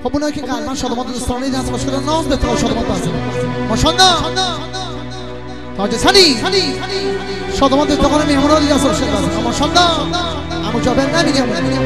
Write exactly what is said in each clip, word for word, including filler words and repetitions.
خب اونایی که قلبا شادمان دوستانه دست باش کردن ناز به تو شادمان بازی ماشاءالله تاج سلی شادمان دوستان میهمونا رو دست باش کردن ماشاءالله اما جابر نمیگم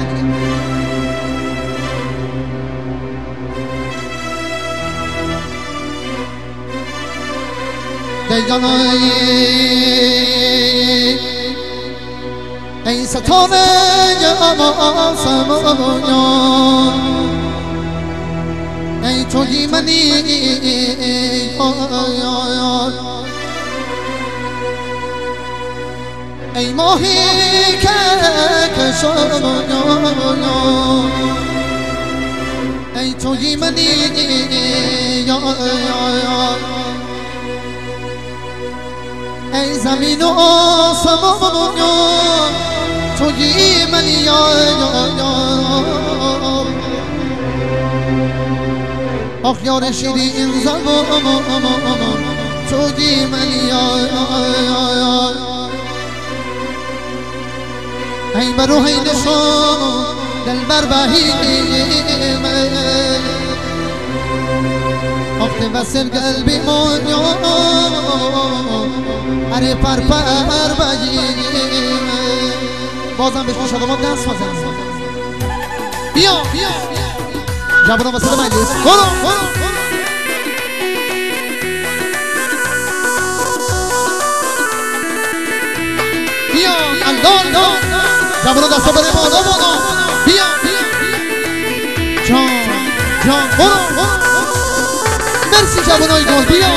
دیگانای ای ستاره آسمانیان ای توی منی ای ماهی که کشانیان ای توی منی ای زمین و آسمان توی منی یا آخ یار شیرین زبان توی منی یا ای برو ای نشان دل بر بهیم وقت وصل قلبی من اره پر پر بگیم بازم بهش شادمان دست بزن بیا جبران وسط مجلس برو بیا الدان جبران دست بره بالا بالا بیا جان جان برو مرسی جوانای گل بیا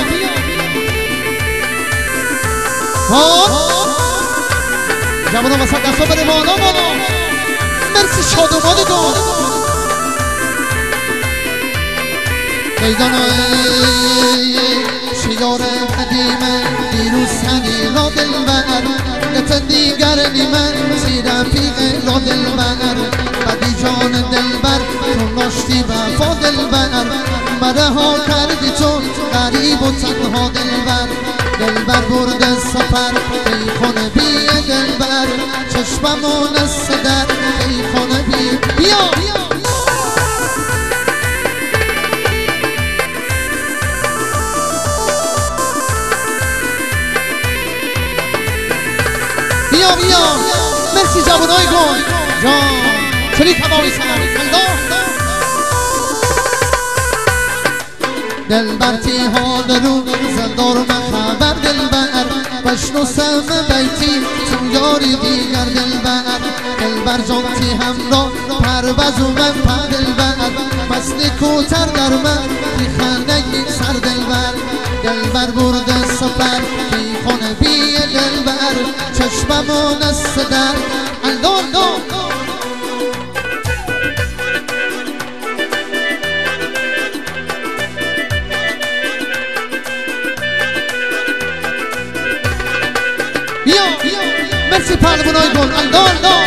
جوانا وسط دستا بره بالا بالا مرسی شادمان گل میدانای شیار قدیمه دیروز سنی را دل بر نت دیگر نیمه سیرم پیغ را دل بر بدی جان دل بر تو ناشتی وفا دل بر مره ها کردی تو غریب و تنها دل بر دل بر برد سفر ای خونه بی دل بر چشممون در ای خونه بی بیا بیا بیا مرسی جوانای گل جان چلی کبابی سلام دل بر تیهان رو زندار من خبر دل بر بشناسم بیتی تو یاری دیگر دل بر دل بر جان تی همراه پرواز و من پر دل بر مستی کوتر در من بیخندگی سر دل بر دل بر برد سفر بی خونه بی دل بر چشممون است در الدان دان بیا مرسی پهلوانای گل الدان دان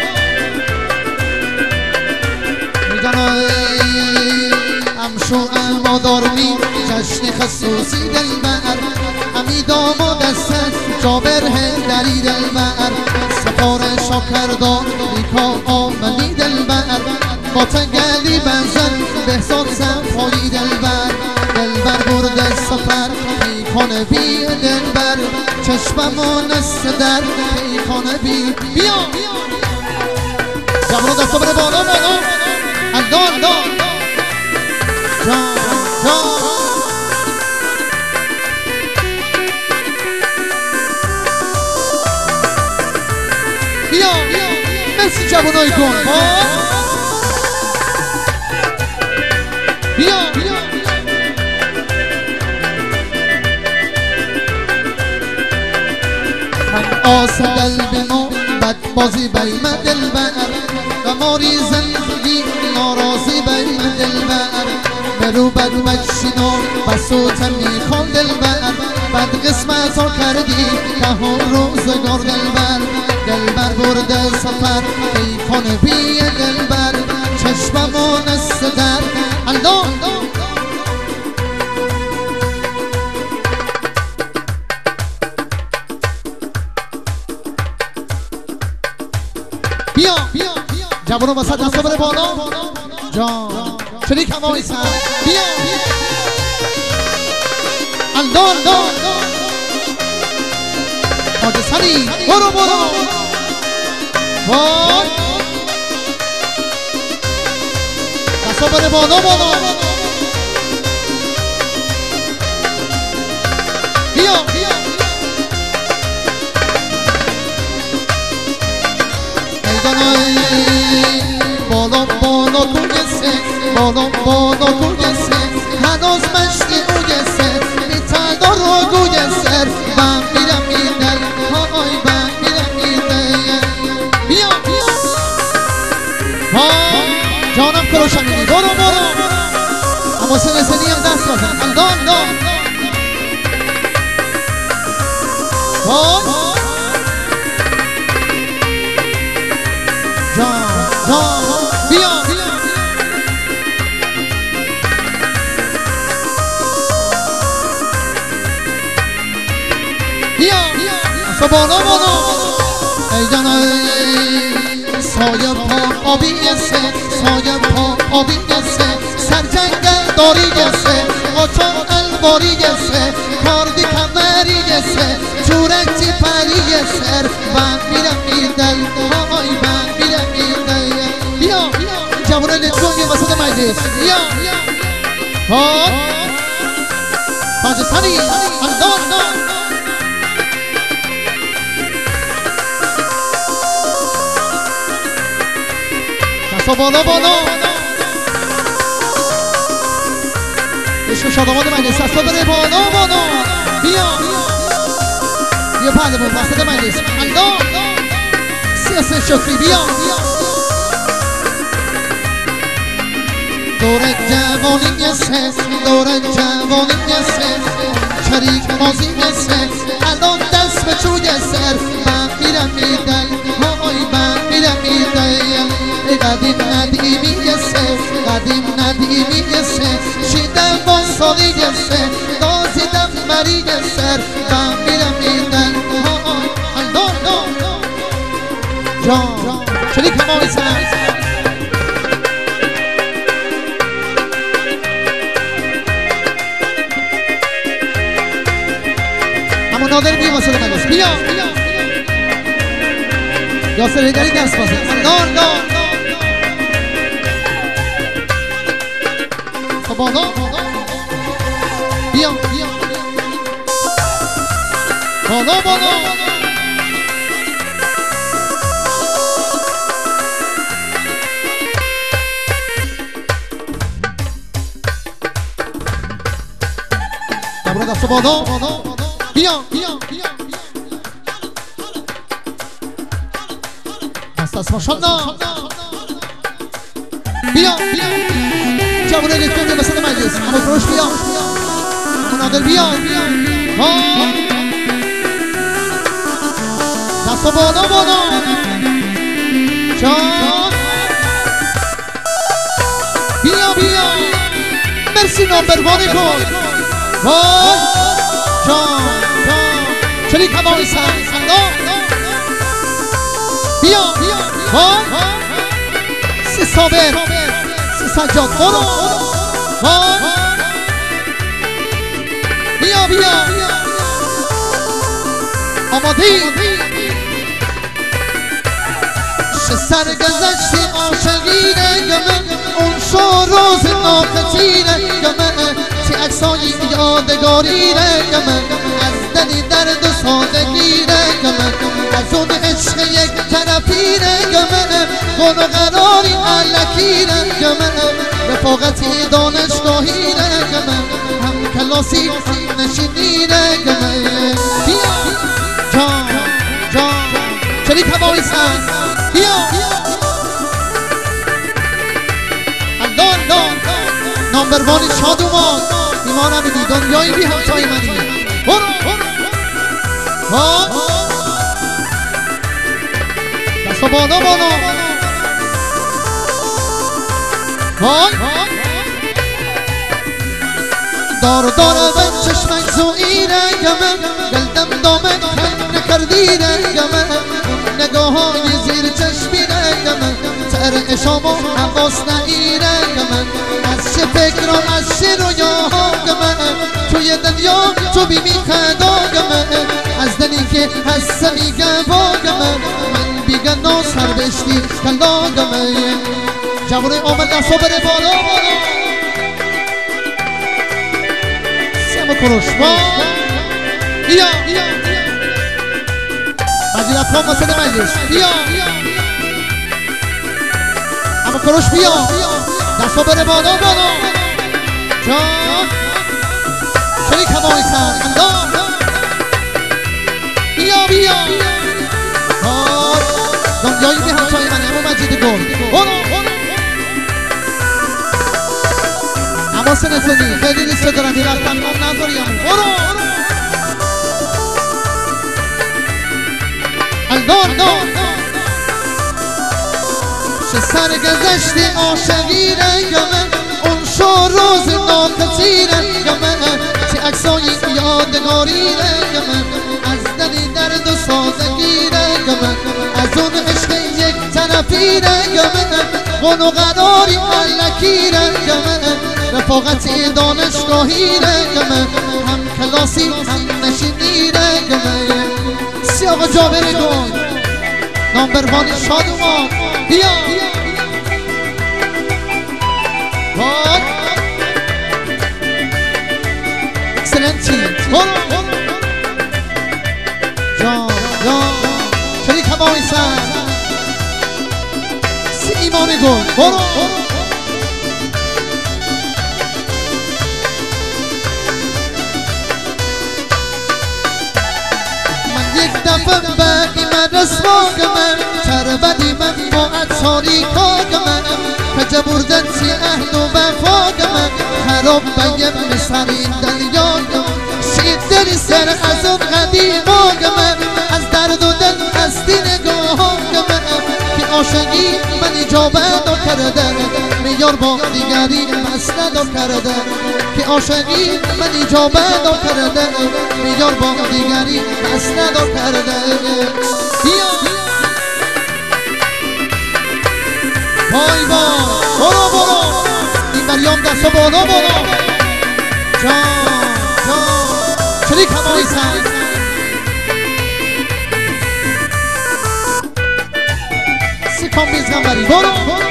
میدانای امشو امادارمی جشن خصوصی دل بر امی داماد است جابر هندری دل بر سفارشا کردان نیکا آمدی دل بر با تنگلی بنزن بهزاد صفایی دل بر دل بر برد سفر پیکانه بی دل بر چشممون است در پیکانه بی بیا جبران دستا بره بالا بالا الدان دان جان جان بیا مرسی جوانای گل بیا من آس قلب ما بد بازی بیم دل بر و ماری زندگی ناراضی بیم دل بر برو بد مکشینا بسوت میخوان دل بر بد قسمت ها کردی که ها روزگار دل بر دل بر برده سفر پیکان بی دل بر چشممون است در الدان بیا جوانو وسط دستا بره بالا جان شریک هم آقای سر بیا الله الله حاج سری برو برو وای دستا بره بالا بالا بیا بیا بالا بالا گوگسه بالا بالا گوگسه هنوز مشتی گوگسه میتادا رو گوگسه من میرم میدل های من میرم میدل بیا بیا جانم کروشمیدی برو برو اما سنه سنی هم دست بازم الله الله وای جان جان بیا بیا بیا بالا بالا ای جان سایه پا آبی گسه سایه پا آبی گسه سر جنگل داری گسه آچان الواری گسه کاردی کمری گسه چورک تی پری گسه من میرم میدل های من میرم میدل بیا جوانه لطفون یه وسط مجلس بیا ها حاج سری الله الله دستا بالا بالا عشق شاداماد مجلس دستا بره بالا بالا بیا بیا پهلوان وسط مجلس الله سیاست شکری بیا دور جوانی گسه دور جوانی گسه شریک مازی گسه الان دست به چو گسه من میرم میدل های من میرم میدل قدیم ندیمی گسه قدیم ندیمی گسه شیدم با سالی گسه دازیدم مری گسه من میرم میدل های الله الله جان شریک همایی سر اما نادر بیا واسه مجلس بیا یاسر هیدری دست بازه الله الله بالا بیا بیا بالا بالا دبرو دست بالا بیا بیا بیا دست دست ماشالله بیا بیا جوانه لطفون یه وسط مجلس اما فروش بیا اما نادر بیا دستا بالا بالا جان بیا بیا مرسی نامبروانی کن وای جان جان شریک همایی سر الله بیا بیا وای سی صابر سجاد برو بیا بیا آمادی چه سرگذشتی عاشقینه گمه اون شو روز نافتینه گمه چه عکسایی یادگاریره گمه از دلی درد و سادگیره گمه از اون عشق یک طرفیره گمه گل و قراری علکیره گمه رفاقتی دانشگاهیره گمه هم کلاسی هم نشینیره گمه بیا جان جان شریک هوایی سن بیا الله الله نامبروانی شادومان ایمانم بی دنیایی بی همتای منی برو ها دستا بالا بالا های دار دار من چشمک زویره گمه گلدم دامن کن نکردیره گمه نگاه های زیر چشمیره گمه سر اشام و حواس نگیره گمه از قصه میگه باگمه من بیگه ناصر بشتی کلاگمه جوانه آمد دستو بره بالا بالا سیما کروش با بیا مجید افغان واسه مجلس بیا اما کروش بیا دستو بره بالا بالا جان شریک همایی سن اندام بیا بیا دنیایی به همچای من اما مجید گل برو اما سنتونی خیلی لیسته دارم بیرد تنگام نذاریم برو اندام دام چه سرگذشتی عاشقی رنگمه اون شو روز ناکتی رنگمه چه عکسای یادگاری رنگمه از دلی درد و سازگی رنگمه از اون عشق یک طرفی رنگمه قول و قراری علکی رنگمه رفاقتی دانشگاهی رنگمه هم کلاسی هم نشینی رنگمه سیاق جابری کن نامبروانی شادومان بیا باد اکسلنتی برو جان جان شریک همایی سن سی ایمانی گل برو من یک دفعه بقی من رسواگمه تربدی من با اتاری کاگمه کجا بردن سی اهل و وفاگمه خراب بیم سرین دلیاگمه شید دلی سر از اون قدیماگمه از درد و دل هستی نگاهاگمه که عاشقی من اجابه دو کرده میار با دیگری مسله دو کرده که عاشقی من اجابه دو کرده میار با دیگری مسله دو کرده بیا بای بای برو برو این مریم دست بالا بالا جان جان شریک همایی سن سی کام بیزگم بری برو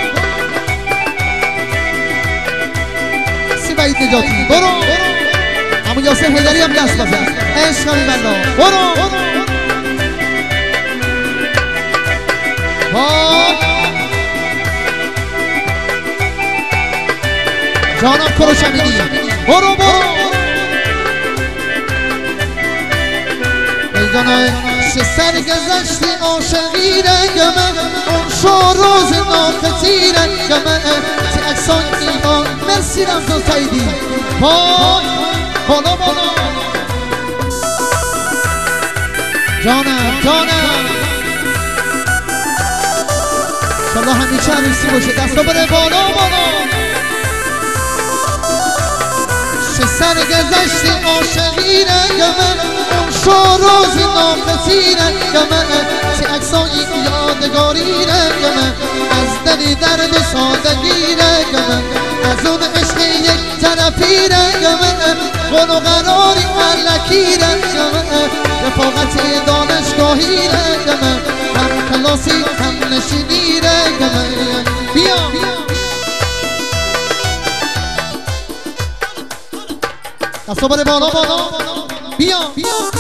سی وحید نجاتی برو همون یاسر حیدری هم دست بزن عشق همی بلا برو بای جانم کروش امینی برو برو ای جانم چه سرگذشتی عاشقی رنگمه اون شو روز ناکتی رنگمه چه اکسان ایمان مرسی رمزان سایدی بای بالا بالا جانم جانم شالله همیشه همیسی باشه دستا بره بالا بالا چه سرگذشتی عاشقی رنگمه اون شو روز ناکتی رنگمه چه عکسایی یادگاری رنگمه از دلی درد و سادگی رنگمه از اون عشق یک طرفی رنگمه قول و قراری علکی رنگمه رفاقتی دانشگاهی رنگمه هم کلاسی هم نشینی رنگمه بیا دستو بره بالا بالا بیا بیا